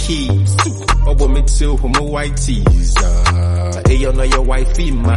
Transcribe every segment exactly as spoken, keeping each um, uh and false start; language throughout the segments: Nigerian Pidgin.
key. Obo me too, who my white tees. Uh, hey, you know your wifey, ma.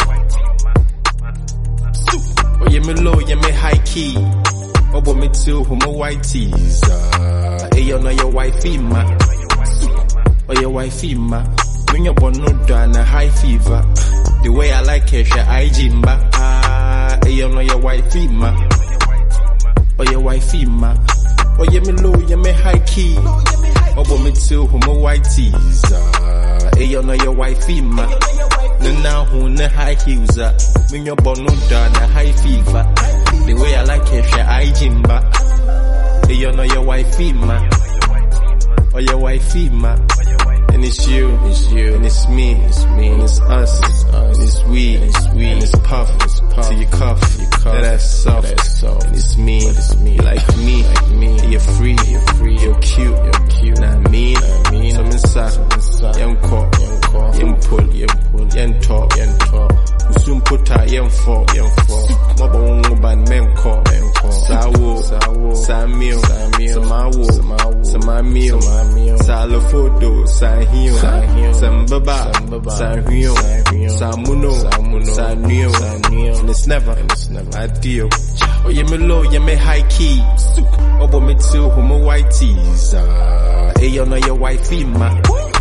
Oh, yeah, me low, yeah, me high key. Obo me too, who my white tees. Uh, hey, you know your wifey, ma. Oh, your wifey, ma. When you're born, no done a high fever. The way I like it, she I jimba. Ah, hey, you know your wifey, ma. Oh, your wifey, ma. Oh, yeah, me low, yeah, me high key. Obo me too, who my white tees. Uh, hey, you know your wifey, ma. No now who ne high heels up. When you're born, no done a high fever. The way I like it, she I jimba. Hey, you know your wifey, ma. Oh, your wifey, ma. And it's you, it's you, and it's me, it's me, and it's us, it's us, and it's we, and it's we, and it's puff, it's puff, till you cuff, you cuff, that that's soft, that's soft, and it's me, it's me, you like me, like me, you're free, you're free, you're cute, you're cute, nah mean, nah mean, so inside, young cop, young cop, young pull, young pull, young talk, young talk, soon put out young fall, young fall, mobile ban men call, men call, sawo, sawo, samil, samil, samawo, samawo, samamil, samamil, salafodo, sa Sambaba, Sanrio, Samuno, Sanrio, and it's never, and it's never ideal. Oh, yeah, me low, yeah, me high key. Obo me too, who my white tees. Uh, hey, you know your wifey, ma.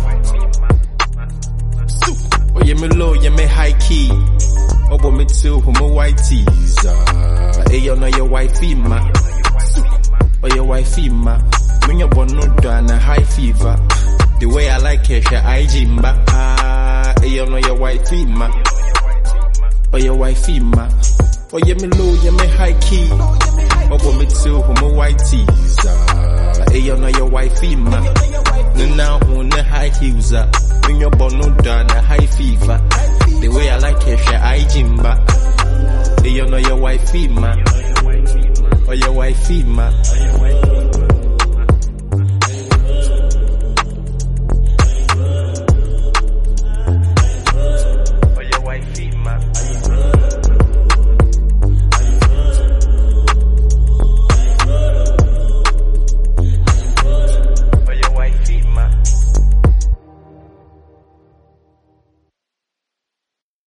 Oh, yeah, me low, yeah, me high key. Obo me too, who my white tees. Uh, hey, you know your wifey, ma. Oh, your wifey, ma. When you're born, no done a high fever. The way I like it, she I jimba. Ah, you know your wifey, ma. Oh, your wifey, ma. Oh, yeah, me low, yeah, me high key. Obo me too, who my white tees. Ah, you know your wifey, ma. No now who ne high heels up. When you're born, no done a high fever. The way I like it, she I jimba. You know your wifey, ma. Oh, your wifey, ma.